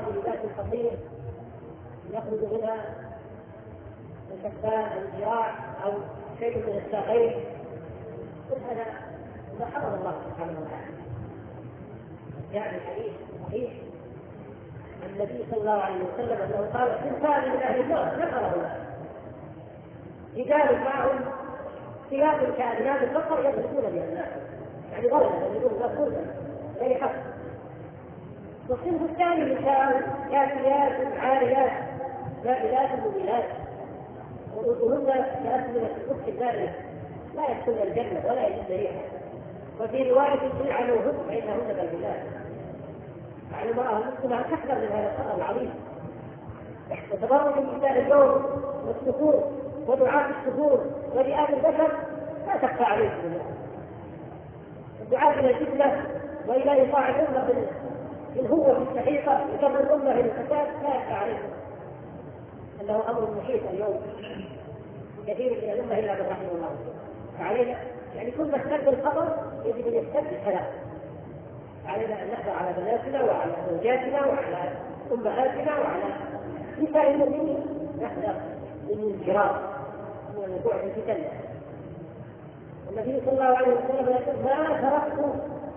بلباس قصير يخرج منها من كفان الذراع أو شيء من الساقين، كل هذا ما حرم الله سبحانه وتعالى. يعني حديث صحيح النبي صلى الله عليه وسلم أنه قال إنسان من أهل النار ذكره الله رجال معهم ثياب كأذناب البقر يضربون بها الناس، يعني ضربا يقولون لا ضربا غير حق. والصنف الثاني نساء كافيات عاريات مائلات مميلات ورؤوسهن كأسنمة الكف الدارية لا يدخلن الجنة ولا يجدن ريحها. وفي رواية تلعنوهن فإنهن بالبلاد. يعني المرأة المسلمة تحذر من هذا الخطر العظيم. وتبرج النساء اليوم والسفور ودعاة السفور ولئام البشر لا تخفى عليكم الدعاة إلى الفتنة وإلى إيقاع الأمة بالهوة السحيقة وجر الأمة إلى الفساد لا يخفى عليكم أنه أمر محيط اليوم كثير من الأمة إلا من رحمه الله. فعلينا يعني كل ما اشتد الخطر يجب أن يشتد السلام. علينا أن نحذر على بناتنا وعلى زوجاتنا وعلى أمهاتنا وعلى نساء المؤمنين، نحذر من الانفراد من الوقوع في الفتن. النبي صلى الله عليه وسلم يقول ما تركت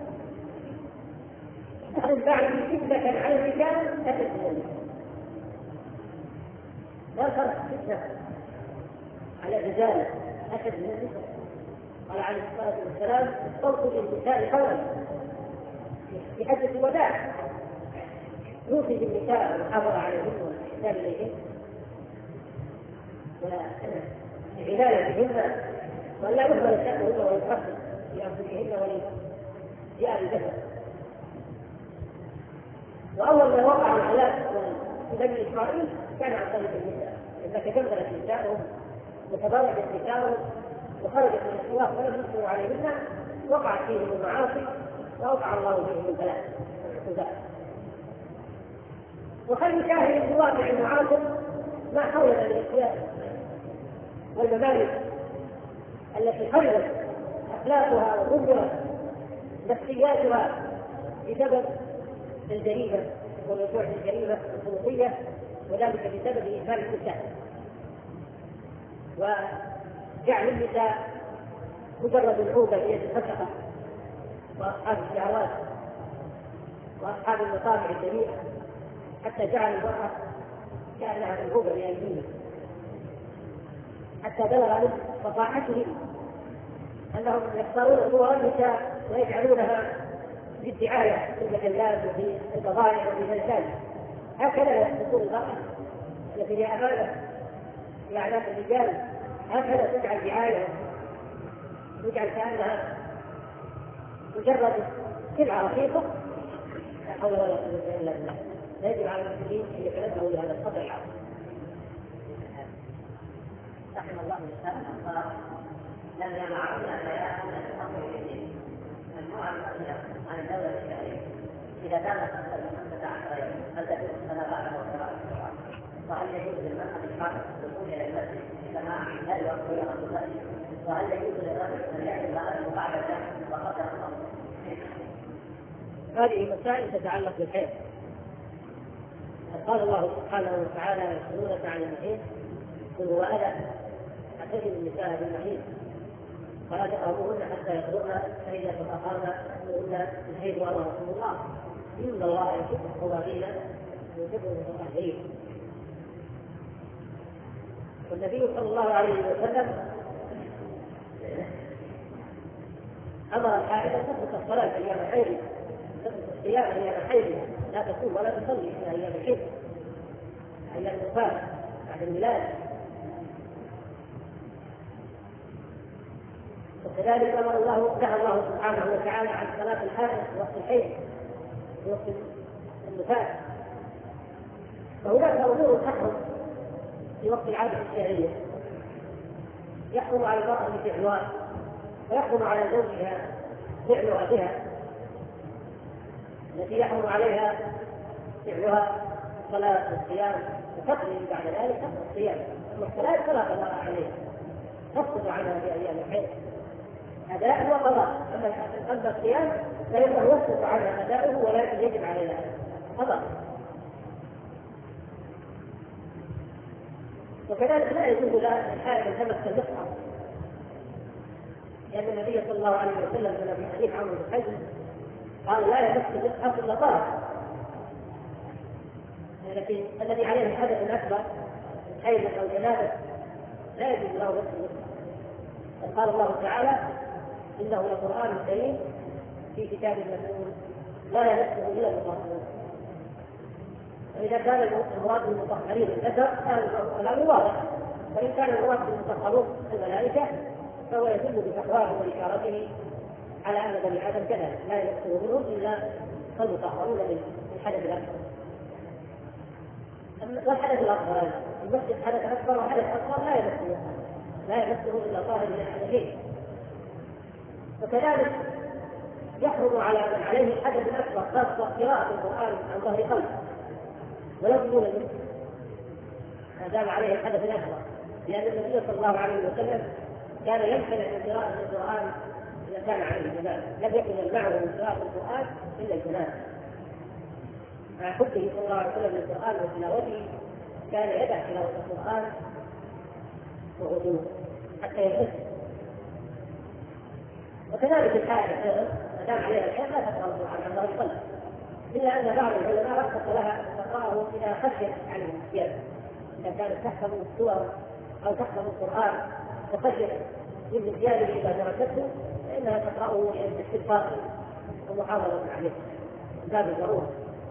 من بعد فتنة على الرجال أشد من النساء. لا ترك فتنة على الرجال أشد من النساء. قال عليه الصلاة والسلام قلت للنساء قولا في حجة الوداع يوصي بالنساء والحافظ عليهن والإحسان إليهن والعناية بهن ولا يهمل شأنهن ويترفض بأنفسهن ولجاء الجسد. وأول ما وقع الهلاك في بني إسرائيل كان عن طريق النساء، إذا تجملت نساءهم وتبرجت نساءهم وخرجت من السواق ولم يصبروا عليهن وقعت فيهم المعاصي وأوقع الله فيهم البلاء والعقوبات. وخلي شاهد الواقع المعاصر ما حولنا من السياسة والممالك التي خربت أخلاقها ودمرت نفسياتها بسبب الجريمة والوقوع في الجريمة الخلقية، وذلك بسبب إهمال النساء وجعل النساء مجرد العوبة في يد الفسقة وأصحاب الشهوات وأصحاب المطامع الجميلة، حتى جعل المرأة كأنها منهوبة بأيديهم، حتى بلغ من فصاحتهم أنهم يختارون صور النساء ويجعلونها في الدعاية في المجلات وفي البضائع وفي الرسائل. هكذا تكون المرأة التي هي أمانة في أعناق الرجال، هكذا تجعل دعاية تجعل كأنها مجرد سلعة رخيصة. لا حول ولا قوة إلا بالله. يجب على المسلمين أن يتنبهوا لهذا الخطر العظيم. رحم الله نساء الأنصار لم يمنعون بيان الأمر الدين مجموعة عن الدولة الشرعية إذا كانت أكثر من 15 يوم هل تكون الصلاة بعد وقراءة القرآن؟ وهل يجوز للمرأة الحائض الدخول إلى المسجد لسماع هل يقول رسول؟ وهل يجوز للرجل أن يأتي المرأة بعد ذلك وقدر الأمر؟ هذه مسائل تتعلق بالحيض. قال الله سبحانه وتعالى يسألونك عن المحيض قل هو أذى فاعتزلوا النساء بالمحيض ولا تقربوهن حتى يطهرن فإذا تطهرن فإن الحيض أمر رسول الله إن الله يحب الطواهين ويحب المتطهرين. والنبي صلى الله عليه وسلم أمر الحائض تترك الصلاة أيام الحيض، تترك الصيام أيام الحيض، لا تصوم ولا تصلي في أيام الحيض أيام الوفاة بعد الميلاد. وكذلك نهى الله سبحانه وتعالى عن صلاة الحائض في وقت الحيض في وقت النفاس. فهناك أمور تحرم في وقت العادة الشهرية، يحرم على المرأة فعلها ويحرم على زوجها فعلها بها، التي يحرم عليها فعلها صلاة والصيام وتقضي بعد ذلك الصيام. أما الصلاة فلا قضاء عليها، تسقط عنها في أيام الحيض أداء وقضاء. أما الصيام فإنه يسقط عنها أداؤه ولكن يجب عليها قضاء. وكذلك لا يجوز للحائض ان تمس المصحف، لأن النبي صلى الله عليه وسلم في حديث عمرو بن حزم قال لا يمس المصحف إلا طاهر، لكن الذي عليه حدث أكبر حيض أو جنابة لا يجوز له مس المصحف. قال الله تعالى إنه لقرآن كريم في كتاب مكنون لا يمسه إلا المطهرون. فإذا كان المراد بالمطهرين الأثر كان الأمر واضح، وإن كان المراد بالمطهرون الملائكة فهو يدل بتقواه وإشارته على أن بني آدم كذلك لا يمسه منهم إلا المطهرون من الحدث الأكبر. والحدث الأصغر المسجد حدث أكبر وحدث أصغر لا يمسه إلا طاهر من الحدثين. وكذلك يحرم على من عليه الحدث الأكبر خاصة قراءة القرآن عن ظهر قلب ولو بدون المسجد ما دام عليه الحدث الأكبر، لأن النبي صلى الله عليه وسلم كان يمتنع من قراءة القرآن إذا كان عليه جنابة، لم يكن يمنعه من قراءة القرآن إلا الجنابة. مع حبه صلى الله عليه وسلم للقرآن وتلاوته كان يدع تلاوة القرآن وغضوه حتى يحس. وكذلك الحائض ما دام عليها الحيض لا تقرأ القرآن عن ظهر القلب، إلا أن بعض العلماء رخص لها تقرأه إذا خشيت عن النسيان، إذا كانت تحفظ السور أو تحفظ القرآن وخشيت من نسيانه إذا درسته فإنها تقرأه باستغفار ومحافظة عليه من باب الضرورة.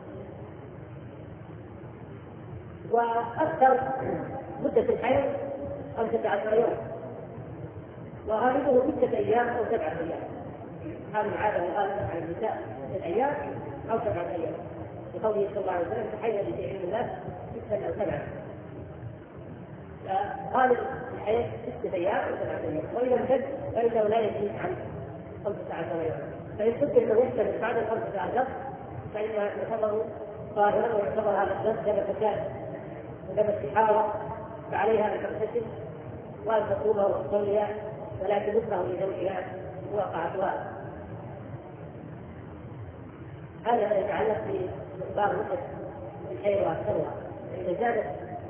وأكثر مدة الحيض 15 يوم، وغالبه 6 أيام أو 7 أيام. هذه العادة الغالبة على النساء 6 أيام أو 7 أيام، لقوله صلى الله عليه وسلم تحيّ بشيء الناس 6 أو 7. غالب الحيض 6 أيام أو 7 أيام، وإذا امتد فإنه لا يزيد عن 15 يوم. فإن قدر أنه يحتمل بعد 15 فإنها تعتبر طاهرا ويعتبر هذا الدم دم فساد ودم استحاضة، فعليها أن تغتسل وأن تقوم وتصلي ولا تمسه لزوجها وقعتها. هذا ما يتعلق بمقدار مدة الحيض والدورة. إذا زادت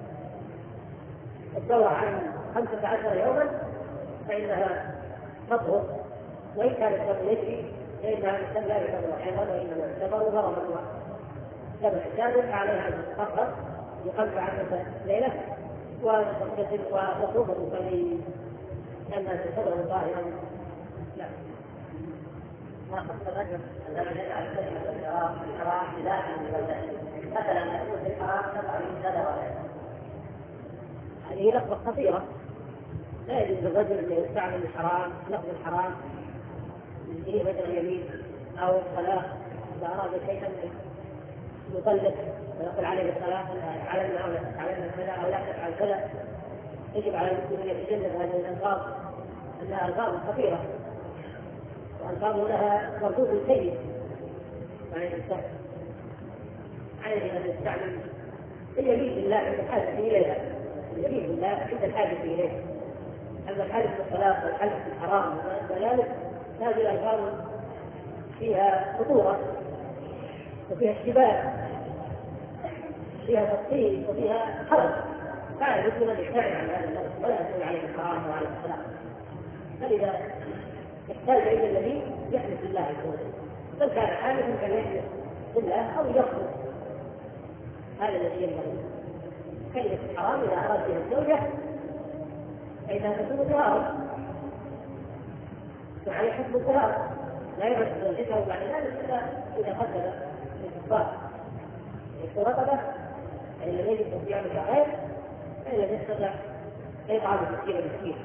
الدورة عن 15 يوما فإنها تطهر، وإن كان الدم يجري فإنها لا يعتبر حيضا وإنما يعتبر ضررا ودم حسابه، فعليها أن تتطهر ب 15 ليلة وتغتسل وتقوم وتصلي لأنها تعتبر طاهرا. لا ما قصد الرجل الذي يجعل كلمة الحرام بداخل البلدة مثلا يقول في الحرام تقع من كذا وكذا، هذه لفظة خطيرة. لا يجوز للرجل أن يستعمل الحرام لفظ الحرام في بدء اليمين أو الصلاة إذا أراد شيئا يطلق ويقول عليه الصلاة علمنا أو لا تعلمنا كذا أو لا تفعل كذا. يجب على المسلم أن يتجنب هذه الألفاظ أنها ألفاظ خطيرة وألفاظ لها مردود سيء عليه أن يستعمل اليمين بالله عند الحاجة إليها، اليمين بالله عند الحاجة إليها. أما الحلف بالصلاة والحلف بالحرام وذلك هذه الألفاظ فيها خطورة وفيها اشتباه، فيها تفصيل وفيها حرج، فعلى المسلم أن يبتعد عن هذا اللفظ ولا يقول عليه الحرام وعليه الصلاة. فإذا يحتاج إلى الذي يحلف بالله عز وجل، بل كان حالفا فليحلف بالله أو يخلص. هذا الذي ينبغي. كلمة الحرام إذا أراد بها الزوجة فإنها تكون طهارة وعليه حكم الطهارة، لا يمس زوجته بعد ذلك إلا إذا قدر الكفار رطبة فإن لم يجد صيام شهرين فإن لم يستطع فيطعم 60 مسكين،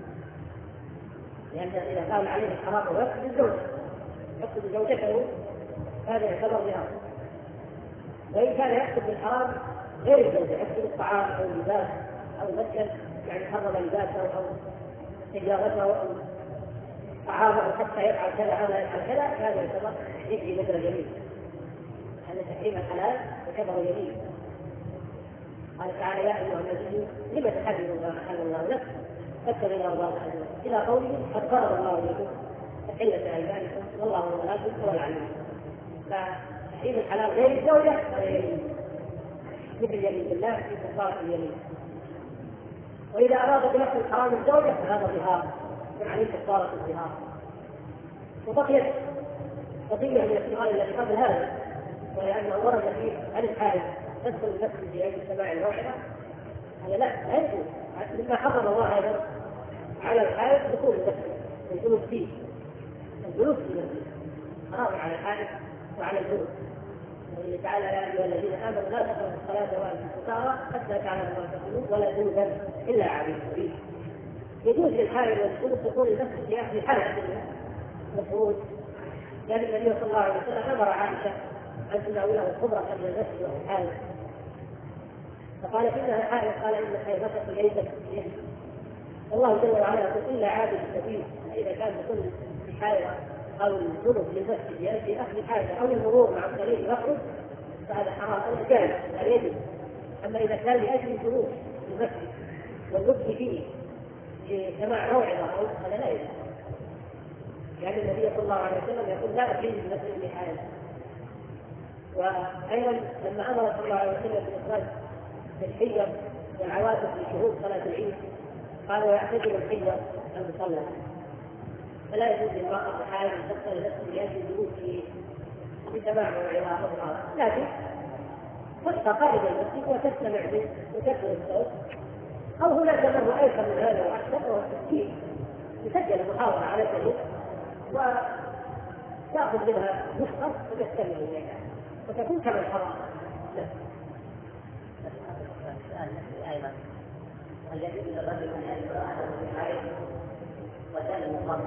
لأن إذا كان عليه الحرام ويقصد زوجته هذا يعتبر ظهار. وإن كان يقصد بالحرام غير الزوجة، يقصد الطعام أو اللباس أو المسكن، يعني حرم لباسه أو سيارته أو طعامه حتى يفعل كذا أو لا يفعل كذا، هذا يعتبر يجري مثل اليمين، أن تحريم الحلال يعتبر يمين. قال تعالى يا أيها النبي لم تحرموا ما أحل الله لك فاتقوا إلى الله إلى قوله قد فرض الله لكم تحلة أيمانكم والله مولاكم هو العليم. فتحريم الحلال غير الزوجة مثل اليمين بالله في كفارة اليمين. وإذا أراد بنفس الحرام الزوجة فهذا ظهار، يعني كفارة الظهار. وبقيت قضية من السؤال الذي قبل هذا، ولأنه ورد فيه عن الحارث تدخل المسجد بعيد سماع الموعظة، هذا لا يجوز، مما حرم الله أيضا على الحارث دخول المسجد والجلوس فيه، الجلوس في المسجد حرام على الحارث وعلى الجلوس. وقال تعالى: يا أيها الذين آمنوا لا تقربوا الصلاة وأنتم سكارى حتى تعلموا ما تقولون ولا جنبا إلا عابرين سبيل. يجوز للحارث والجلوس دخول المسجد في حالة المفروض، لأن النبي صلى الله عليه وسلم أمر عائشة أن تناوله الخبرة من المسجد وهو حائض، فقال إنها حائض، قال إن حيضتك ليست بيده. الله جل وعلا يقول: إلا عابر السبيل، فإذا كان كل حائض أو الجنب للمسجد لأجل أخذ حاجة أو المرور مع الطريق يخرج فهذا حرام أو جائز لا يجوز. أما إذا كان لأجل الجلوس للمسجد واللبس فيه لسماع موعظة أو هذا لا يجوز، يعني النبي صلى الله عليه وسلم يقول: لا أحل المسجد لحاجة. وأيضا لما أمر صلى الله عليه وسلم بإخراج الحيض والعواتق لشهود صلاة العيد قال: ويعتذر الحيض المصلى، فلا يجوز للمرأة الحائض أن تدخل المسجد لأجل الجلوس لسماع موعظة أو غيرها، لكن تبقى قائدة المسجد وتستمع به وتكبر الصوت. أو هناك من هو أيسر من هذا وأكثر وهو التسجيل، يسجل محاضرة على الجلوس وتأخذ منها نسخة وتستمع إليها وتكون كما الحرام. أيضا الذي يجوز الرجل أن يأكل أحد في الحيض وثاني مطلق.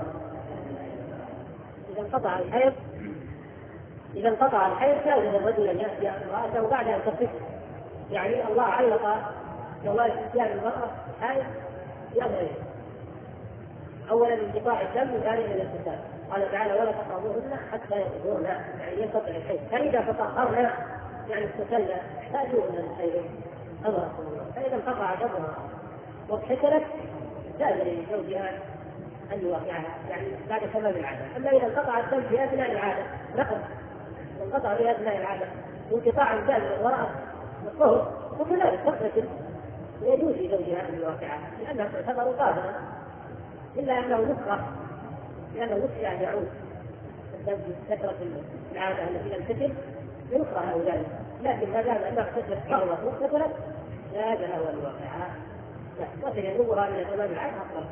إذا انقطع الحيض فإذا الرجل أن يأتي امرأته بعد أن تصف، يعني الله علق جواز إتيان المرأة حيض بأمرين: أولا انقطاع الدم، وثانيا الاغتسال. قال تعالى: ولا تقربوهن حتى يطهرن، يعني ينقطع الحيض. فإذا تطهرن يعني اغتسلن فأتوهن الحيض أمركم الله. فإذا انقطع دمها واغتسلت جاز لزوجها أن يوقعها يعني بعد تمام العادة. أما إذا انقطع الدم في أثناء العادة نقص، انقطع في أثناء العادة انقطاع الدم والمرأة والطهر وكذلك تغتسل، يجوز لزوجها أن يوقعها لأنها تعتبر قادرة، إلا أنه نكره، لأنه نكره أن يعود الدم كثرة العادة التي لم تتم ينكره ذلك، لكن ما دام أنها اغتسلت حرمت واغتسلت لا يجوز له أن يوقعها، وصل يدورها إلى تمام العادة أفضل.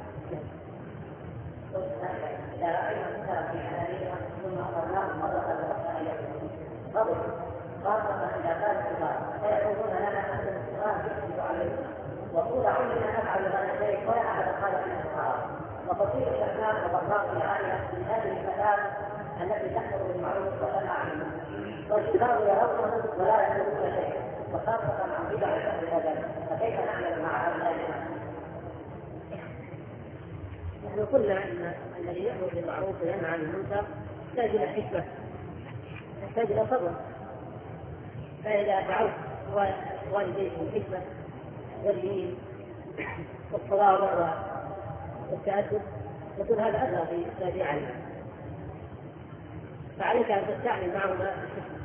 إذا رأينا الكتاب في حلالية ثم أخذناه مرة أخرى أن يكون فضل، خاصة إذا كان كبار فيقولون لنا أن الصغار يحدث علينا وطول عمرنا نفعل هذا الشيء ولا أحد قال إنه حرام. وقصير الأسلام وضربات العالية من هذه الفتاة التي تأمر بالمعروف وتنهى عن المنكر، والشباب يرونه ولا يقولون شيء، وخاصة عن بدع الأهل، فكيف نعمل مع هؤلاء الناس؟ نحن قلنا ان الذي يأمر بالمعروف وينهى عن المنكر يحتاج الى حكمه، يحتاج الى صبر. فاذا دعوت والديك بالحكمه واللين والتواضع والتأدب يكون هذا اثر في التابع عليه، فعليك ان تستعمل معهما الحكمه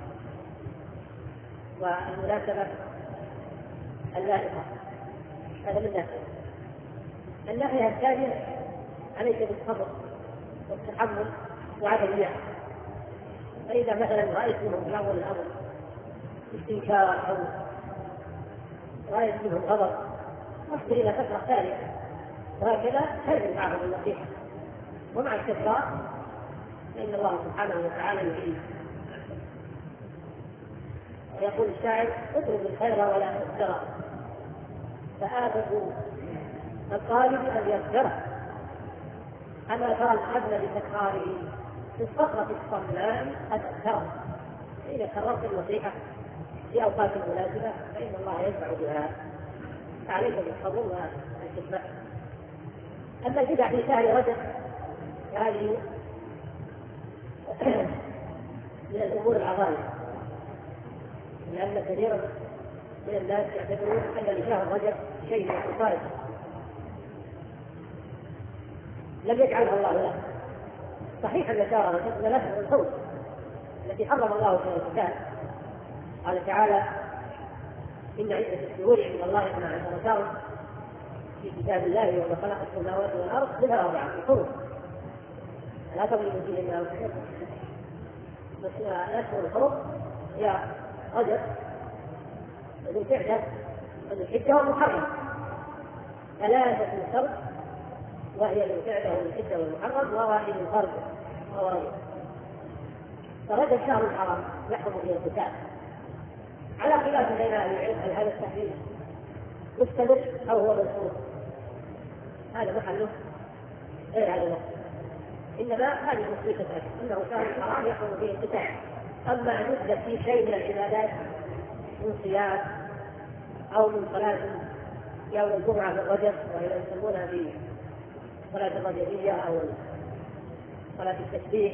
والمناسبه اللائقه. هذا من ناحيه. الناحيه الثانيه عليك بالصبر والتحمل وعدم اليأس. فإذا مثلا رأيت منهم في أول الأمر استنكار أو رأيت منهم غضب أصبر إلى فترة ثانية، وهكذا تجد معهم النصيحة. ومع الكفار فإن الله سبحانه وتعالى يعين. ويقول الشاعر: اطلب الخير ولا تخسره، فآدب الطالب أن يصبره. أما ترى الحبل بتكراره في الصخرة الصماء أتأثره. فإذا كررت النصيحة في أوقات مناسبة فإن الله ينفع بها، فعليك بالصبر والحكمة. أما البدع في شهر رجب فهذه من الأمور العظيمة، لأن كثيرا من الناس يعتبرون أن لشهر رجب شيء من الخصائص لم يجعلها الله له. صحيح أن شهر رجب من أشهر الحرم التي حرم الله في القتال. قال تعالى: إن عدة الشهور عند الله 12 شهرا في كتاب الله يوم خلق السماوات والارض منها 4 حروف لا تظلم فيهن انفسكم. بس الاشهر الحروف هي رجب وذو القعده وذو الحجه والمحرم، 3 فرد وهي ذو القعده وذو الحجه والمحرم وواحد فرد وواحد. فرجب شهر الحرام يحرم فيه القتال على خلاف بين اهل العلم هل هذا التحريم مستمر او هو منسوخ، هذا محله غير على نفسه، انما هذه تصريح الحديث انه شهر الحرام يحرم فيه القتال. اما ان يثبت فيه شيء من العبادات من صيام او من صلاه يوم الجمعه في الرجب وهي يسمونها في صلاه الرجبيه او صلاه التسبيح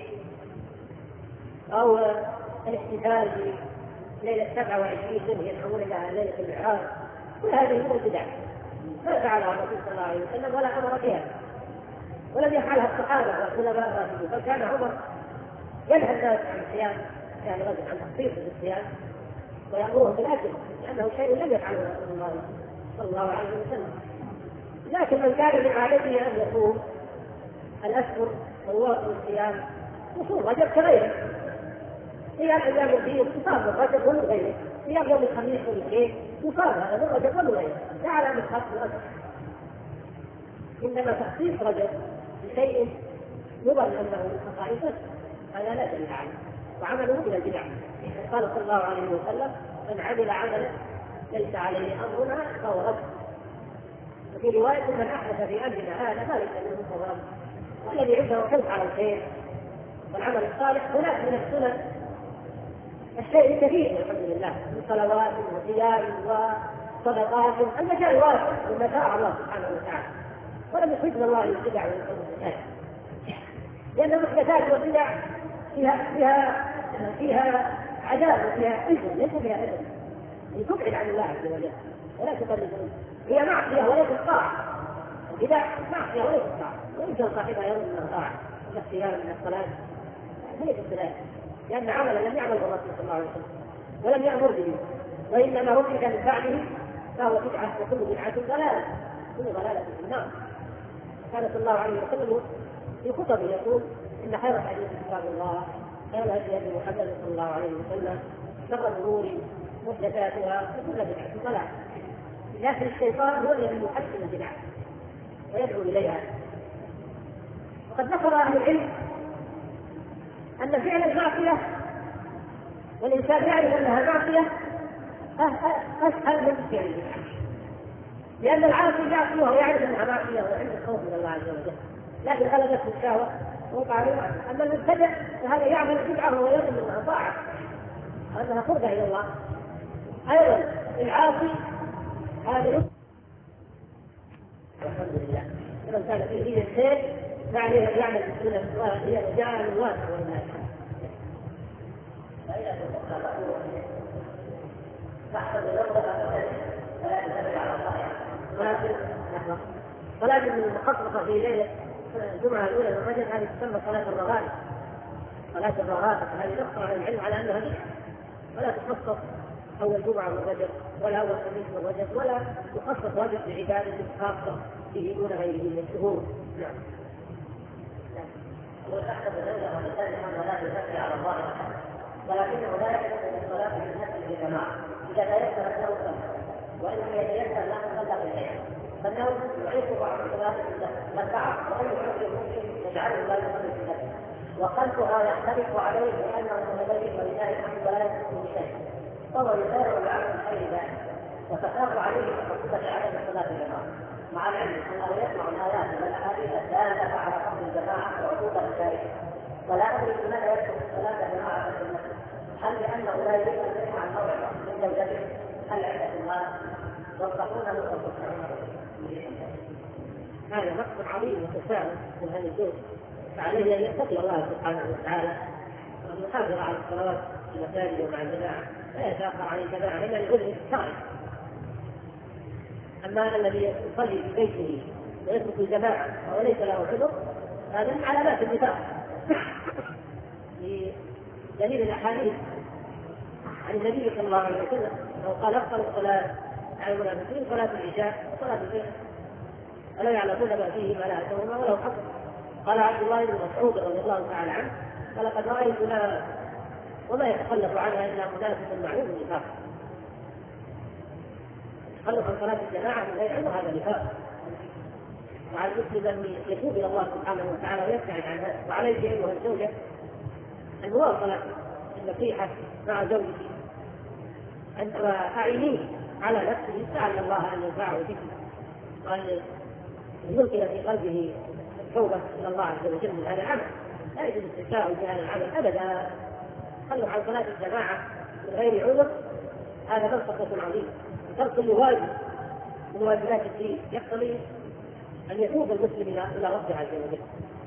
او الاحتفال بليله 27 منه يدعون الى ليله المعراج، كل هذه من البدع ما فعلها الرسول صلى الله عليه وسلم ولا امر بها ولم يفعلها الصحابه والخلفاء الراشدون، بل كان عمر ينهى الناس عن الصيام، كان رجل عن تخصيص بالصيام ويامرهم بالاكل لانه شيء لم يفعله رسول الله صلى الله عليه وسلم. لكن من كان من عادته ان يصوم الاشهر ويواصل الصيام يصوم رجب كغيره، صيام ايام الدين يصام الرجب ومن غيره، صيام يوم الخميس والاثنين يصام هذا من رجب ومن غيره، لا على من خاص الرجب. انما تخصيص رجب بشيء يظن انه من خصائصه هذا لا دليل عليه وعمله من البدع. قال صلى الله عليه وسلم من عمل عملا ليس عليه امرنا فهو رد. وفي روايه من احدث في امرنا هذا ما ليس منه فهو رد. والذي عنده حرص على الخير والعمل الصالح هناك من السنن الشيء الكثير الحمد لله من صلوات وصيام وصدقات، المجال واسع مما شاء الله سبحانه وتعالى، ولم يخرجنا الله البدع والمحدثات، لان المحدثات والبدع فيها عذاب وفيها اثم، ليس فيها اثم، تبعد عن الله عز وجل ولا تقلد، هي معصيه وليست طاعه، البدع معصيه وليست طاعه، ويمكن صاحبها يوم من الطاعه من الصيام من الصلاه ليس كذلك، لان عملا لم يعمل الرسول صلى الله عليه وسلم ولم يامر به، وانما ركب من بعده فهو بدعه وكل بدعه ضلاله، كل ضلاله في النار. كان صلى الله عليه وسلم في خطبه يقول ان خير الحديث كتاب الله، خير الهدي محمد صلى الله عليه وسلم، شر الامور محدثاتها وكل بدعه ضلاله. لكن الشيطان هو الذي يحسن البدع ويدعو اليها. وقد ذكر اهل العلم ان فعل المعصيه والانسان يعرف انها معصيه اسهل من فعلها، لان العاصي معصيه وهو يعرف انها معصيه وعنده خوف من الله عز وجل، لكن غلبته الشهوه ووقع له. اما المبتدع فهذا يعمل بدعه وهو يظن انها طاعه وانها قربه الى الله. ايضا العاصي هذا الحمد لله لمن كان في دين الخير فعليه ان يعمل بالسنه وهي رجاء الواسع والناس. صلاة المخصصة في ليلة الجمعة الأولى من رجب هذه تسمى صلاة الرغائب، صلاة الرغائب هذه نص على العلم على أنها بدعة، ولا تخصص أول جمعة من رجب ولا أول خميس من رجب ولا تخصص رجب بعبادة خاصة به دون غيره من الشهور. نعم. وتحت الدولة والثالثة ولا تزكي على الله، ولكنه لا يحدث الصلاة في النفس بجماعة إذا تيسر النوم، وإن لم يتيسر لا تصلى بالليل، فالنوم يعيق بعض الصلاة والتعب، وأي حكم ممكن يجعله لا يصلي في النفس، وقلبها يختلف عليه لأنه متدين ولله الحمد ولا يكون شيء، فهو يسارع العمل الخير ذلك، وتخاف عليه تخصص عدم الصلاة بالجماعة، مع العلم أنه يسمع الآيات والأحاديث الدالة على فضل الجماعة وعقوبة ذلك، ولا أدري لماذا يترك الصلاة جماعة في المسجد، هل لأنه لا يريد أن يسمع الموعظة من زوجته، هل عدة المال ينصحونه وينصحونه؟ هذا نقص عظيم وتساؤل من هذا الجزء، فعليه ان يتقي الله سبحانه وتعالى وان يحافظ على الصلوات في المساجد ومع الجماعه لا يتاخر عن الجماعه الا لعذر شرعي. اما الذي يصلي في بيته ويترك الجماعه وهو ليس له عذر هذا من علامات النفاق، بدليل الاحاديث عن النبي صلى الله عليه وسلم انه قال افضل الصلاه على المنافقين صلاه العشاء وصلاه الفجر، ولا يعلمون ما فيه ما لا يعلمون ولو حق. قال عبد الله بن مسعود رضي الله تعالى عنه: فلقد رايتنا وما يتخلف عنها الا منافق معلوم النفاق. تخلف عن صلاه الجماعه من غير علم هذا نفاق، وعلى المسلم ان يتوب الى الله سبحانه وتعالى ويبتعد عن هذا. وعليك ايها الزوجه المواصله النصيحه مع زوجك، ان اعينيه على نفسه لعل الله ان ينفعه بك وان يلقي في قلبه التوبه الى الله عز وجل من هذا العمل. لا يجوز التساهل في هذا العمل ابدا. تخلف عن صلاه الجماعه من غير عذر هذا منطقه عظيمه، ترك لواجب من واجبات الدين يقتضي ان يتوب المسلم الى ربه عز وجل.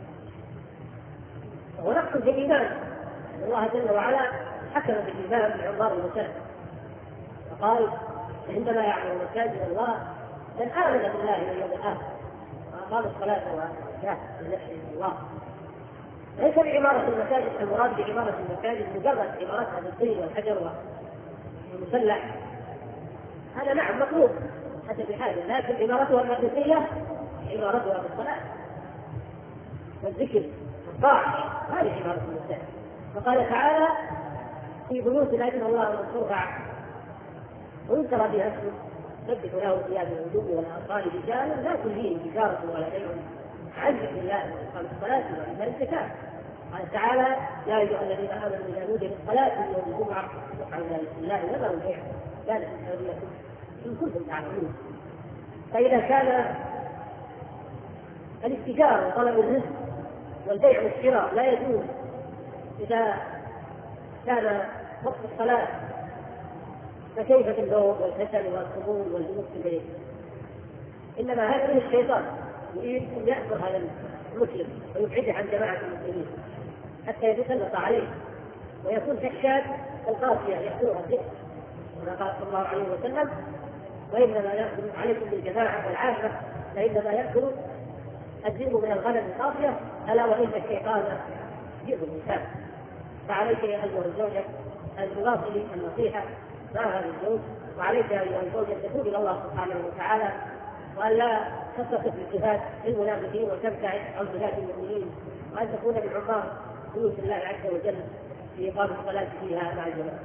وهو نقص في الايمان. الله جل وعلا حكم بالايمان بعمار المساجد فقال: عندما يعمل مساجد الله من امن بالله واليوم الاخر واقام الصلاه والزكاه لنفسه الله. ليس بعماره المساجد المراد بعماره المساجد مجرد عمارتها بالطين والحجر والمسلح، هذا نعم مطلوب حسب حاجه، لكن عمارتها المقدسيه عمارتها بالصلاه والذكر والطاعه، هذه عماره المساجد. فقال تعالى: في بيوت اذن الله ان ترفع ويذكر بها اسمه يثبت له ثياب الوجوب والاطفال رجالا لا تلهيهم تجاره ولا بيع عن ذكر الله وإقام الصلاه وإيتاء الزكاه. قال تعالى: يا ايها الذين امنوا اذا نودي للصلاه من يوم الجمعه فاسعوا الى ذكر الله وذروا البيع ذلك خير لكم ان كنتم تعلمون. فاذا كان الاتجار وطلب الرزق والبيع والشراء لا يجوز إذا كان وقت الصلاة، فكيف في النوم والكسل والخمول والجلوس في البيت؟ إنما هذا من الشيطان يريد أن يأخذ هذا المسلم ويبعده عن جماعة المسلمين حتى يتسلط عليه ويكون كالشاة القاسية يأكلها الذئب، كما قال صلى الله عليه وسلم: وإنما يأكل عليكم بالجماعة والعافية فإنما يأكل الذئب من الغنم القاسية ألا وإن الشيطان ذئب الإنسان. فعليك يا أيها الزوجة أن تواصلي النصيحة مع هذا الزوج، وعليك يا أيها الزوجة أن تتوبي إلى الله سبحانه وتعالى وأن لا تتصف بالصفات المنافقين وتبتعد عن صفات المؤمنين، وأن تكون من عمار بيوت الله عز وجل في إقامة الصلاة فيها مع الجماعة.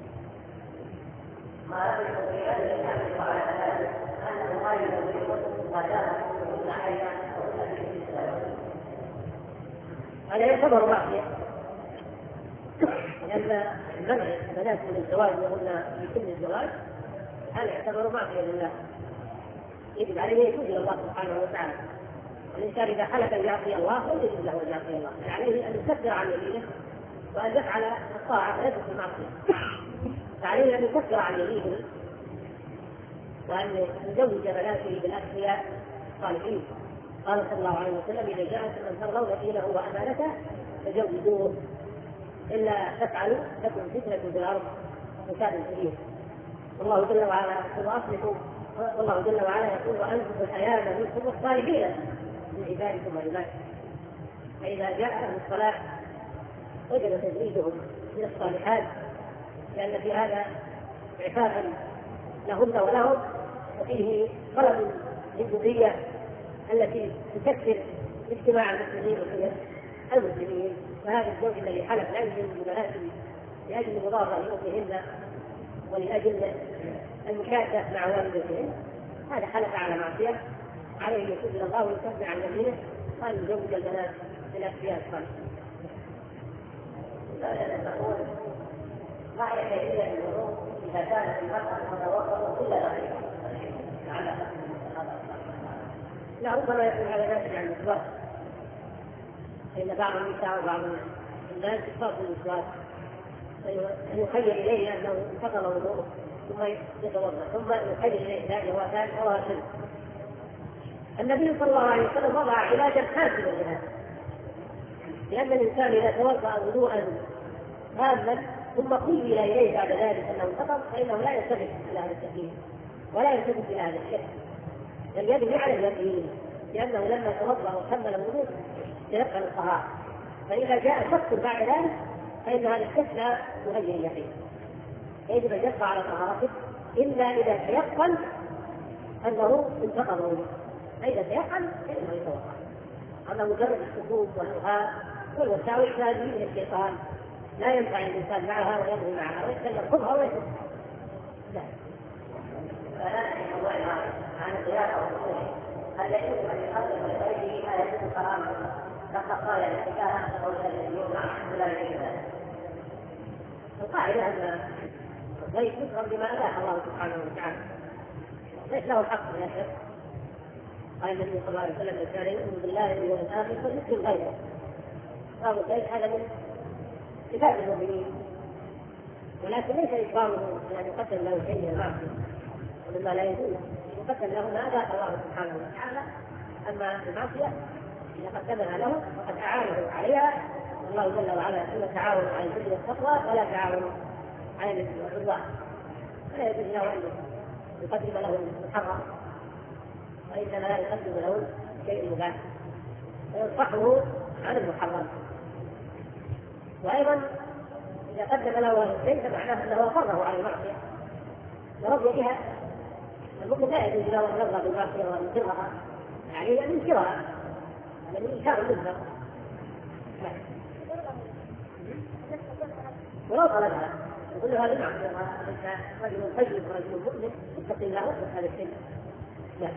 هذا يعتبر معصية، لأن منع البنات من الزواج وهن في كل الزواج هذا يعتبر معصية لله، يجب عليه يتوب إلى الله سبحانه وتعالى. الإنسان إذا حلف أن يعصي الله فلا يجوز له أن يعصي الله، عليه أن يكفر عن يمينه وأن يفعل الطاعة ويترك المعصية. فعليه أن يكفر عن يمينه وأن يزوج بناته بالأتقياء الصالحين. قال صلى الله عليه وسلم: إذا جاءكم من ترضون دينه وأمانته فزوجوه، إلا تفعلوا تكن فتنة في الأرض وفساد كبير. والله جل وعلا يقول: وأصلحوا، والله جل وعلا يقول: وأنتم الأيام منكم الصالحين من عبادكم وعبادكم. فإذا جاء أهل الصلاة وجب تزويجهم من الصالحات، لأن في هذا عفافا لهن ولهم، وفيه طلب للذرية التي تكثر اجتماع المسلمين وخير المسلمين. فهذا الزوج الذي حلف لا يزوج بناته لأجل مضارة لأمهن ولأجل المشاهدة مع والدتهن، هذا حلف على معصية، عليه أن يتوب إلى الله ويكفر عن يمينه وأن يزوج البنات بالأشياء الصالحة. ما هي كيفية الوضوء إذا كانت المرأة تتوضأ كل دقيقة؟ لا، ربما يكون هذا ناتج عن الوسواس، فإن بعض النساء وبعض الناس يخاف من الوسواس فيخيل إليه أنه انتقل وضوءه ثم يتوضأ، ثم يخيل إليه لا جوازان أو شرك. النبي صلى الله عليه وسلم وضع علاجا حاسما لهذا، لأن الإنسان إذا توضأ وضوءا هاما ثم قيل إليه بعد ذلك أنه انتقل فإنه لا يلتفت إلى هذا التكليف ولا يلتفت إلى هذا الشك، بل يجب على اليقين، لأنه لما توضأ وكمل الوضوء تيقن الطهارة. فإذا جاء شك بعد ذلك فإن هذا الشك لا يغير اليقين، يجب أن يبقى على طهارته إلا إذا تيقن أنه انتقض وضوءه. فإذا سيفعل فإنه يتوقع. أما مجرد السكوت والإلغاء والوساوس هذه من الشيطان، لا ينفع الإنسان معها ويبغي معها ويتكلم ويكفر. لا. فلا يتوقع عن القياس والوصول هل يجوز أن يقدم لغيره ما يجوز حراما كالخطايا الاتجاه أو الذي يوقع ولا يجوز ذلك؟ القاعدة أن الضيف يكرم بما أباح الله سبحانه وتعالى، ليس له الحق من الشرك. قال النبي صلى الله عليه وسلم: من كان يؤمن بالله واليوم الآخر فليكرم غيره. قالوا الضيف هذا من صفات المؤمنين، ولكن ليس إكرامه بأن يقدم له شيء من المعصية ومما لا يجوز، يقدم له ما أباح الله سبحانه وتعالى. أما المعصية إذا قدمها له وقد أعانه عليها، الله جل وعلا إن تعاونوا على البر والتقوى ولا تعاونوا على الإثم والعدوان، فلا يجوز له أن يقدم له المحرم، وإنما لا يقدم له شيء مباح وينصحه عن المحرم. وأيضا إذا قدم له شيء فمعناه أنه أقره على المعصية ورضي بها. المؤمن لا يجوز له أن يرضى بالمعصية وأن ينكرها، عليه أن ينكرها، لأن إنكار المنكر ولو طلبها يقول له هذا معصية، أنت رجل طيب ورجل مؤمن اتق الله واترك هذا الشيء. لا.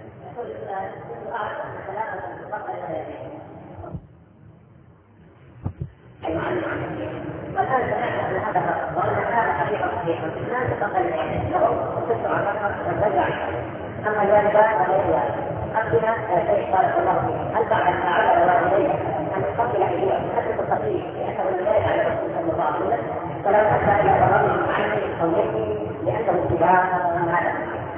والآن سمعت أن هذا وأن هذا حقيقة صحيحة لا تقبل له وتصدق على الرجع. أما الوالدات فغيرها أبنى شيء بارك الله فيه، هل بعد ما عاد والديه أن يقبل أيديهم حتى تستطيع لأنه لا يعلم رسول صلى الله عليه وسلم فلا أتى إلى ضرر عنه قوله لأنه اتباع هذا؟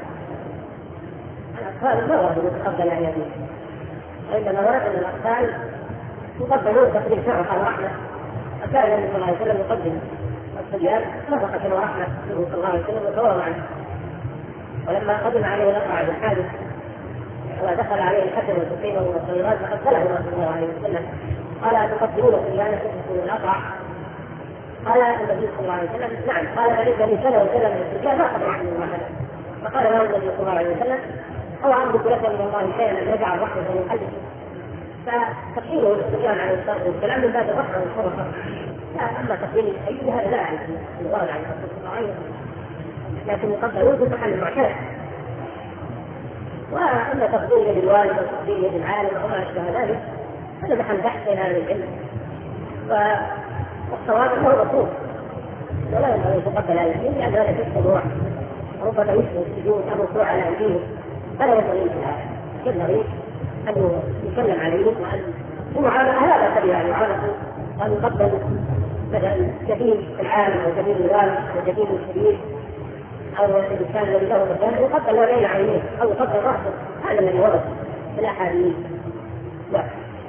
الأطفال ما ورد يتقبل أيديهم، وإنما ورد أن الأطفال يقبلون تقديم شرف ورحمة. فكان النبي صلى الله عليه وسلم يقدم الصبيان نفقة ورحمة منه صلى الله عليه وسلم وتواضع عنه. ولما قدم عليه الأقرع بالحادث ودخل عليه الحسن والحسين والصغيرات فقتلهما صلى الله عليه وسلم، قال: أتقدمون صبيانا تقتلون الأقرع؟ قال النبي صلى الله عليه وسلم: نعم. قال: فليس لي سنة وسنة من الصبيان ما قدر عنه الله. فقال له النبي صلى الله عليه وسلم: أو أملك لك من الله شيئا أن يجعل رحمة من قلبك؟ فتقديمه للصبيان عليه الصلاة والسلام من باب الرحمة والشرف. أما تقديم أي هذا لا أعرف الورد عن الرسول صلى الله عليه وسلم، لكن يقدرون في محل المعتاد. وأما تقديم يد الوالد وتقديم يد العالم وما أشبه ذلك هذا محل بحث بين أهل العلم، والصواب أنه مطلوب ولا ينبغي أن يتقبل على الدين، لأن هذا في التنوع ربما يشبه السجود أو الركوع على أيديهم، فلا ينبغي ينبغي أن يسلم عليهم وأن المعاملة هذا سبيل المعاملة، أن يقبل مثلا جبين العالم وجبين الوالد وجبين الكبير أو الإنسان الذي له مكان يقبل ولا عينيه أو يقبل رأسه. هذا الذي ورد في الأحاديث. لا.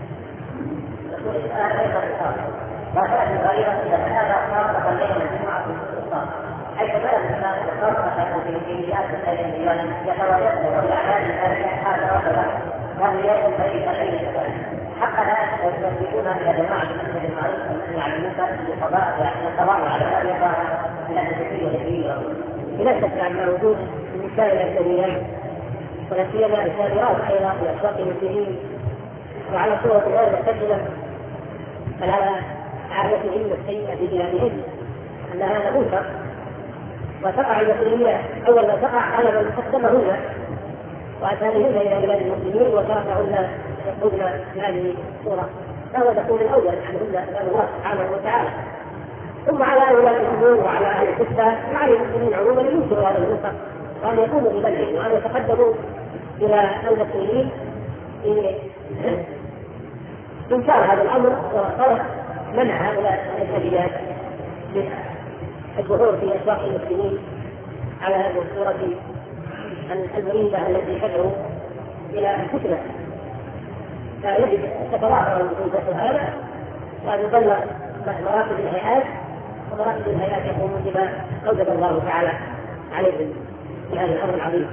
وكانت الغريبة هذا خاصة بين الجمعة والسلطان، حيث بلد الناس خاصة في الجنسيات التجارية يتواجدون بالأعمال الآلية هذا وهذا، وهو يوم فريق غير حتى لا يستجيبون إلى جماعة الأمر بالمعروف والنهي عن المنكر للقضاء على ذلك من التكفير والتكفير. لا شك أن وجود النساء الأجنبيات ولا سيما الكاميرات أيضا في أسواق المسلمين وعلى صورة غير محتجبة، فهذا عادتهن السيئة في بلادهن أن هذا منكر، وتقع المسؤولية أول ما تقع على من قدمهن وأتانهن إلى بلاد المسلمين وتركهن يخرجن بهذه الصورة، فهو دخول الأول عنهن أمام الله سبحانه وتعالى. ثم على أولاد الأمور وعلى أهل الحسبة وعلى المسلمين عموما ينكروا هذا المنكر وأن يقوموا بمنعه وأن يتقدموا إلى المسؤولين في إنكار هذا الأمر وطلب منع هؤلاء الأجنبيات من الظهور في أسواق المسلمين على هذه الصورة المريضة التي تدعو إلى الفتنة. فيجب تتضافر النصوص هذا وأن يبلغ مراتب الهيئات، ومراتب الهيئات يقومون بما أوجب الله تعالى عليهم في هذا الأمر العظيم.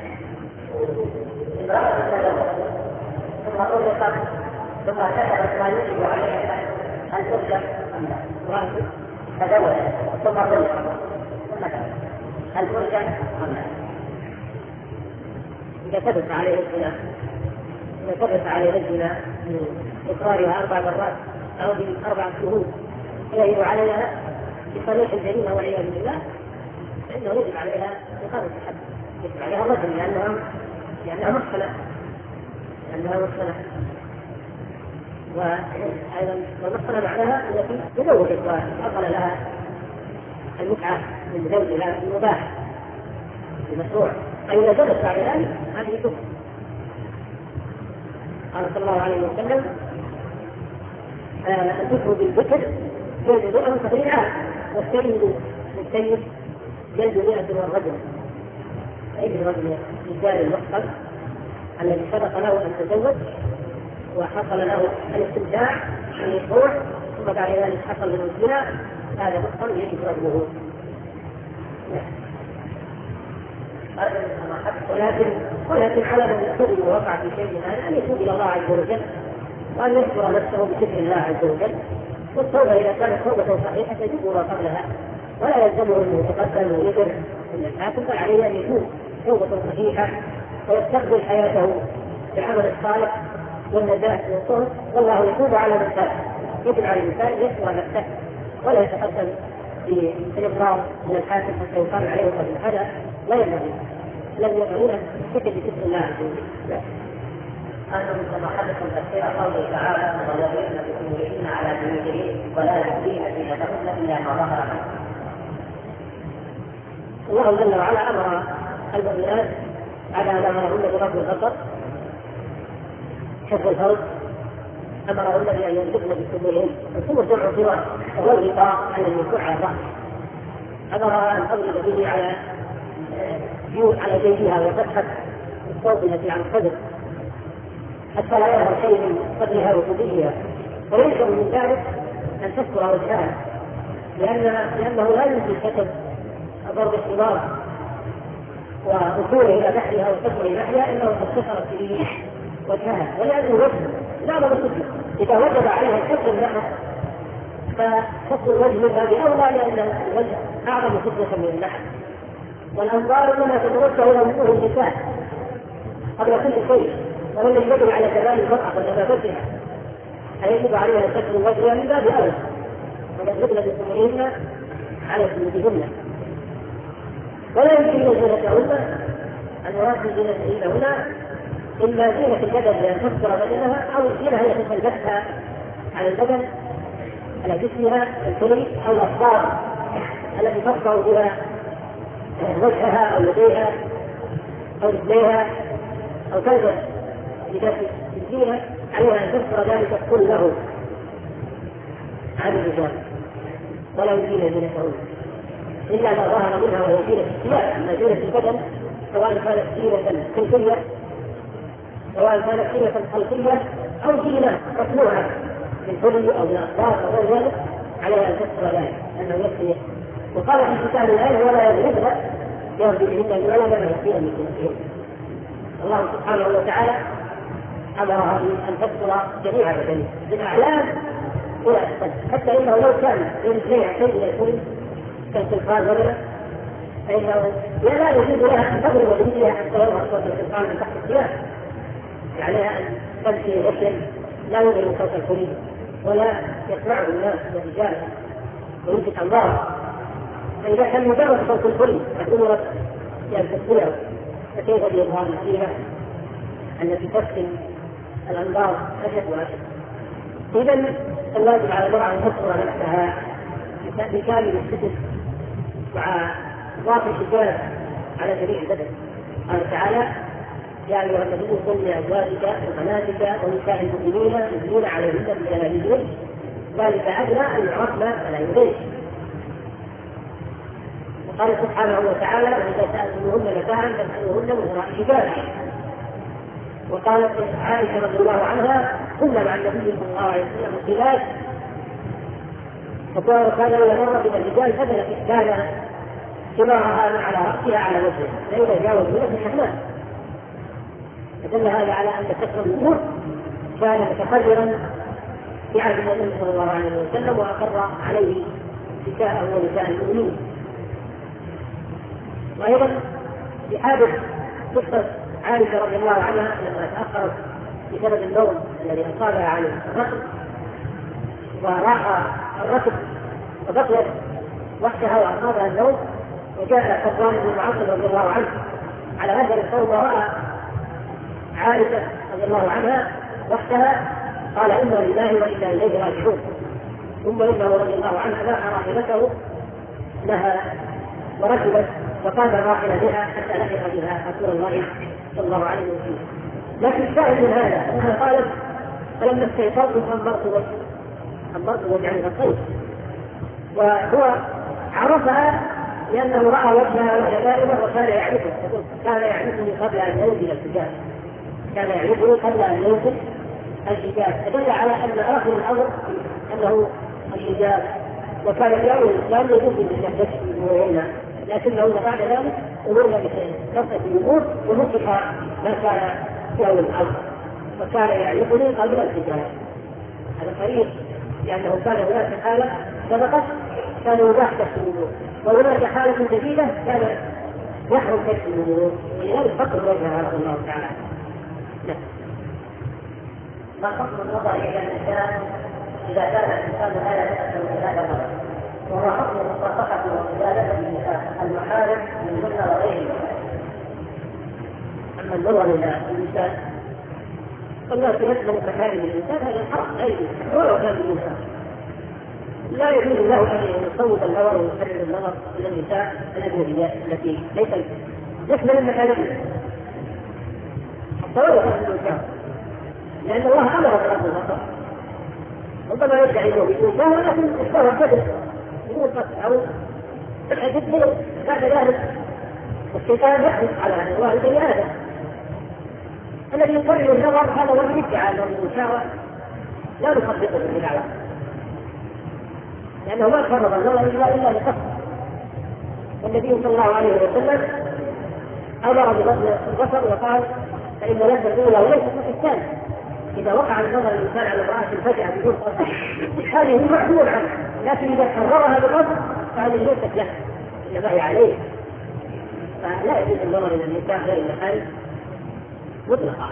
ثم أغلقت ثم كتبت ما يجب عليها أن ترجع تزوج ثم أغلقت ثم هل ترجع؟ إذا ثبت عليه الخلاف يصرف عليه رجل من إقرارها 4 مرات أو ب4 شهور يجب عليها بصريح الجريمة والعياذ بالله، فإنه يجب عليها إقامة الحد، يجب عليها الرجل لأنها محصنة، وأيضا المحصنة معناها التي تزوجت وحصل لها المتعة من زوجها المباح المشروع، فإذا زادت بعد ذلك هذه كفر. قال صلى الله عليه وسلم: الذكر بالذكر جلد 100 عام، والسيد بالسيد جلد 100 والرجل. فإن الرجل الجاري المحصن الذي سبق له أن تزوج وحصل له الاستمتاع بالمشروع ثم بعد ذلك حصل له الزنا، هذا محصن يجب رجمه. ولكن على من يقتضي ووقع في شيء هذا ان يتوب الى الله عز وجل وان يذكر نفسه بذكر الله عز وجل، والتوبه اذا كانت توبه صحيحه يجب ما قبلها، ولا يلزمه انه يتقدم ويذكر من الحاكم، بل عليه ان يكون توبه صحيحه ويستقبل حياته بالعمل الصالح والنجاة من الطهر، والله يتوب على من تاب. يجب على الانسان يذكر نفسه ولا يتقدم بالإقرار من الحاكم حتى يقام عليه قبل هذا لا ينبغي، لم يدعونا كتب بذكر الله عز وجل. أنتم كما حدثوا تفسير قوله تعالى: ويضربن بخمرهن على جنوبهن ولا يبدين زينتهن إلا ما ظهر منه. الله جل وعلا أمر المؤمنات على ما أمرهن بغض البصر حفظ الفرج، أمرهن بأن يضربن بخمرهن، الخمر جمع صغار وهو الغطاء الذي يكون على الرأس، أمرها أن تضرب به على جيبها وفتحة الصوت التي عن الصدر حتى لا يظهر شيء من صدرها وصدرها، ويلزم من ذلك أن تستر وجهها، لأنه لا يمكن كتب ضرب الحمار ووصوله إلى بحرها وسفر بحرها إنه قد كسرت به وجهها، ولأنه وجه لا ضرب إذا وجب عليها الكسر لها فكسر الوجه من باب أولى، لأن الوجه أعظم فتنة من اللحم، والأنظار إنما تتوجه إلى وجوه النساء قبل كل شيء، ومن يجب على كمال المرأة ونباتها فيجب عليها كسر الوجه من باب أولى، ويضربن بخمرهن على جنوبهن، ولا يمكن زينتهن أن يراد زينتهن هنا إلا زينة البدن لأن تستر بدنها، أو الزينة هي تلبسها على البدن على جسمها الكلي أو الأصدار التي ترفع بها وجهها أو يديها أو رجليها أو تلبس لباس الزينة، عليها أن تستر ذلك كله عن الرجال ولا يزين زينتهن إلا ما ظهر منها وهي زينة الثياب. أما زينة البدن سواء كانت زينة خلقية سواء كانت زينة خلقية أو زينة مصنوعة من حلي أو من أصدار أو غير ذلك، عليها أن تستر ذلك أنه يكفي. وقال في كتاب الآية: ولا يضربن بأرجلهن ولا ما يكفين من زينتهن. الله سبحانه وتعالى أمرها أن تستر جميع بدنها بالأعلام إلى أسفل، حتى إنه لو كان يرجعها شيء من الكل كالسلطان غيره فإنه لا يجوز لها أن تضرب برجلها حتى يظهر صوت السلطان من تحت الثياب، عليها أن تمشي غسل لا يظهر صوت الكل ولا يسمعه الناس والرجال ويمسك أنظاره، فإذا كان مجرد صوت الكل أمرت يلبسونه، فكيف بإظهار الزينة التي تسكن الأنظار أشد وأشد؟ إذن الواجب على المرأة أن تستر نفسها بكامل الستر مع ضعف الحجاب على جميع البدن. قال تعالى: يا أيها النبي قل لأزواجك وبناتك ونساء المؤمنين يدنين عليهن من جلابيبهن ذلك أدنى أن يعرفن فلا يؤذين. وقال سبحانه وتعالى: وإذا سألتموهن متاعا فاسألوهن من وراء حجاب. وقالت عائشة رضي الله عنها: كنا مع النبي صلى الله عليه وسلم خلاف فكان إذا مر بنا الرجال فدلت إحدانا ثمارها على رأسها على وجهها فإذا جاوز بنا في الحمام، فدل هذا على أن كثرة الأمور كان متقررا في عهد النبي صلى الله عليه وسلم وأقر عليه نساءه ونساء المؤمنين. وأيضا في حادث قصة عائشة رضي الله عنها لما تأخرت بسبب النوم الذي أصابها عن الركب، وراح الركب وبقيت وحدها وأصابها النوم، وجاء صفوان بن معطل رضي الله عنه على هذا القول ورأى عائشة رضي الله عنها وحدها، قال إنا لله وإنا إليه راجعون، ثم إنه رضي الله عنها باع راحلته لها وركبت وقام الراحلة بها حتى لحق بها رسول الله صلى الله عليه وسلم. لكن الشاهد من هذا أنها قالت فلما استيقظت خمرت وجهي الطيب، وهو عرفها لأنه رأى وجهها وهي دائما وكان يعرفه، كان يعرفني قبل أن ينزل الحجاب، كان يعرفني قبل أن ينزل الحجاب، فدل على أن آخر الأمر أنه الحجاب، وكان في أول الإسلام يجوز للنساء تشبههن، لكنه بعد ذلك أمرنا بكثرة الأمور ونصح ما كان في أول الأمر، وكان يعرفني قبل الحجاب. هذا صحيح لأنه كان هناك حالة سبقت كان يباح كشف الوجوه، وهناك حالة جديدة كان يحرم كشف الوجوه، ولذلك فقر وجهها رضي الله تعالى. ما حكم النظر إلى النساء إذا كان الإنسان لا يتأثر بهذا النظر؟ وما حكم المصافحة ومجالسة النساء المحارم من ضمن وغيرها؟ أما النظر إلى النساء فالناس يسلم مكارم الإنسان، هذا الحق لا يجوز ولو كان الإنسان لا يجوز له أن يصوت النظر ويحرر النظر إلى النساء الأجنبيات التي ليست يشمل المكارم حتى ولو كان الإنسان، لأن الله أمر بغض البصر. ربما يدعي أنه يكون شهوة ولكن الشهوة بدل يكون قتل أو الحديث بعد ذلك الشيطان يحدث على أنواع بني آدم. الذي يقرر النظر هذا هو الادعاء أنه شهوة لا نصدقه بالدعوة، لأنه ما فرض النظر إلا لقصد. والنبي صلى الله عليه وسلم أمر بغض البصر وقال فإن لذة الأولى وليست في الثانية، إذا وقع النظر الإنسان على امرأة الفجأة بدون قصد هذه معذور عنه، لكن إذا حررها بقصد فهذه ليست له إنما هي عليه، فلا يجوز النظر إلى النساء غير المحارم مطلقا.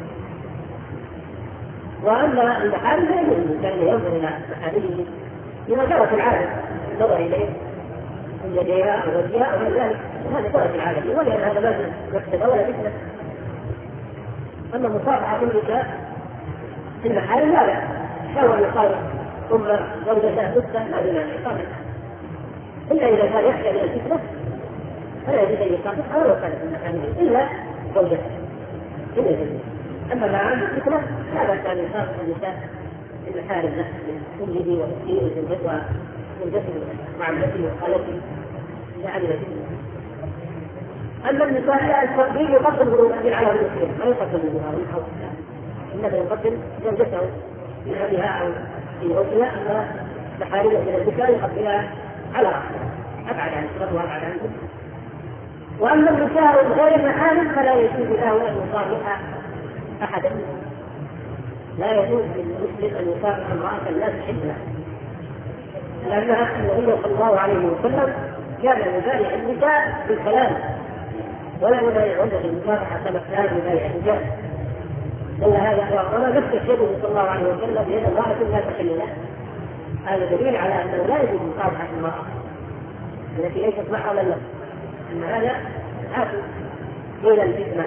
وأما المحارم لا يجوز الإنسان أن ينظر إلى محارمه لما جرت العادة النظر إليه من يديها أو وجهها أو غير ذلك، هذا جرت العادة ولأن هذا لا يقتضى ولا فتنة. أما مصافحة النساء في المحارم لا بأس، حاول يقال ثم زوجته تفتح ما بين العقاب، إلا إذا كان يحتاج إلى الفتنة فلا يجوز أن يصافحها ولو كانت في المحارم إلا زوجته. أما ما عنده الفتنة لا بأس أن يصافح النساء في المحارم من كله وأخيه وزوجته مع ابنته وخالته لعل الفتنة. أما النساء التقديم يقدم بالمؤمن على المسلم ما يقدم بالمؤمن، إنما يقدم زوجته في أهلها أو في غسلها، أما محارمه من النساء يقدمها على رأسها أبعد عن الصلاة وأبعد عنه. وأما النساء غير المحارم فلا يجوز له أن يصافح أحدا، لا يجوز للمسلم أن يصافح امرأة لا تحب له، لأنها النبي صلى الله عليه وسلم كان يبايع النساء بالكلام ولا يبايعهن بالمصافحة كما كان يبايع الرجال. إلا هذا وما نفس الشيء صلى الله عليه وسلم بيد امرأة لا تحل له، هذا دليل على أنه لا يجوز مصافحة المرأة التي ليست محرما له، أن هذا عاقل إلى الفتنة.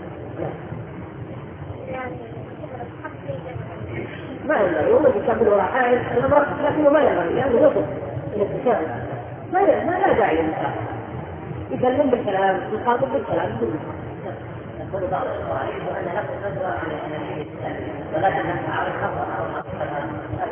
ما ينبغي يوم يستقبل وراء الأمر، لكنه ما ينبغي لأنه يصف الاتساع، لا داعي للمصافحة، يكلم بالكلام يخاطب بالكلام يقول بعض القرآن أن نفس النظرة على النبي الإسلامي ولكن على الخطأ أو الخطأ.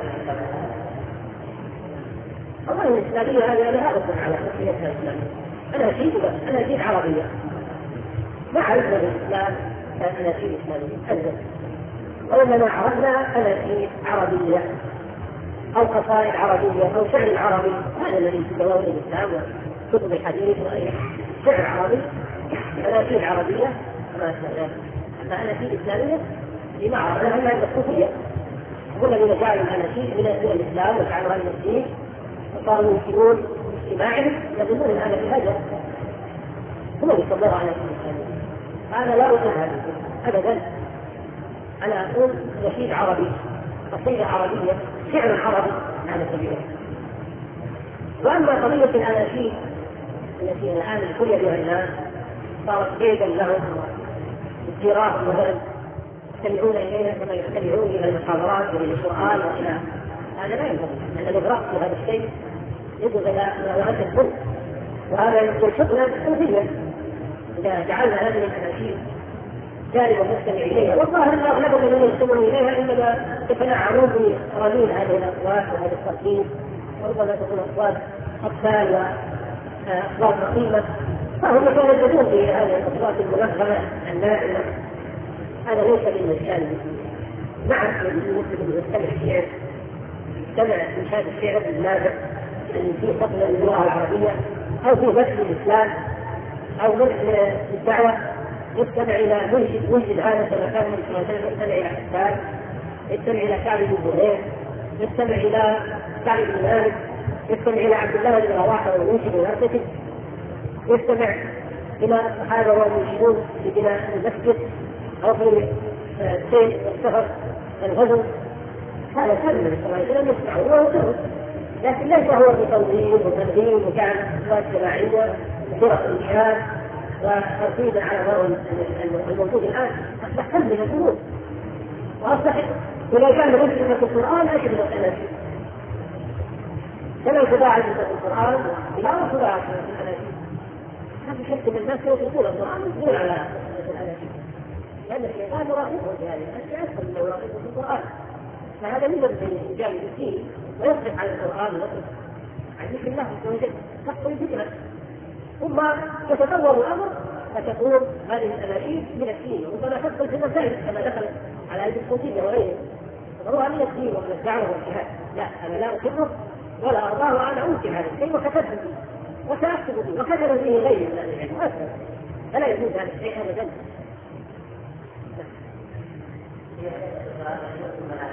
والله الإسلامية هذا لا أقصد على شخصيتها الإسلامية، أنا جيد عربية ما عرفنا بالإسلام أنا جيد إسلامية أبدا، وإنما عرفنا أنا جيد عربية أو قصائد عربية أو شعر عربي، هذا الذي في دوائر الإسلام وكتب الحديث وغيره، شعر عربي أنا جيد عربية كما أسمعنا. أما أنا جيد إسلامية لما عرفنا أنها الصوفية، هم الذين جعلوا الأناشيد من الإسلام وجعلوها من الدين وصاروا ينكرون اجتماعهم يظنون هذا الهجر، هم اللي صدروا على الإسلام. هذا لا يصح أبدا، أنا أقول نشيد عربي، قصيدة عربية، شعر عربي، هذا كبير. وأما قضية الأناشيد التي الآن ابتلي بها الناس صارت بيدا لهم ادراك مثلا يستمعون إليها كما يستمعون إلى المحاضرات وإلى القرآن وإلى هذا لا ينبغي، لأن الإدراك في هذا الشيء يجب إلى نوعية الظلم، وهذا يلحقنا صوفيا إذا جعلنا هذه الأناشيد جانبا نستمع إليها. والظاهر أن أغلب الذين يستمعون إليها إنما يتنعمون بقوانين هذه الأصوات وهذا الترتيب، وربما تكون أصوات أطفال وأصوات رقيمة، فهم يترددون في هذه الأصوات المنظمة النائمة. هذا ليس من الإشكال. نعم يجب يستمع الشعر، يستمع إنشاد الشعر النابع الذي فيه فضل للغة العربية أو في بث الإسلام أو منع الدعوة، يستمع إلى منشد هذا كما كان من الإسلام، يستمع إلى حسان، يستمع إلى كعب بن زهير، يستمع إلى كعب بن مالك، يستمع إلى عبد الله بن رواحة والمنشد والأرتكب، يستمع إلى الصحابة والمنشدون في بناء المسجد أو في السير والسفر والغزو. هذا كان من الصلاة لم يسمعه وهو، لكن ليس هو بتنظيم وتنظيم وكان أصوات جماعية وفرق إنشاد وترتيبا على ضوء الموجود الآن. أصبح كم من الأمور، وأصبح إذا كان رجل في القرآن أشد من الأناشيد، كما تباع القرآن لا تباع الأناشيد. هذا شك من الناس يطلقون القرآن يطلقون على الأناشيد، لأن الشيطان يراقبه في هذه الأشياء أكثر من يراقبه في القرآن. فهذا من جانب الدين ويصرف على القرآن ويصرف عن ذكر الله عز وجل، تقوي الفكرة. ثم يتطور الأمر فتكون هذه الأناشيد من الدين، وربما تدخل في المساجد كما دخلت على أيدي الصوفية وغيرهم، فهو من الدين ومن الدعوة والجهاد. لا، أنا لا أقره ولا أرضاه وأنا أنكر هذا الشيء وكتبت فيه وسأكتب فيه وكتب فيه غيري من أهل العلم وأكثر، فلا يجوز هذا الشيء أبدا.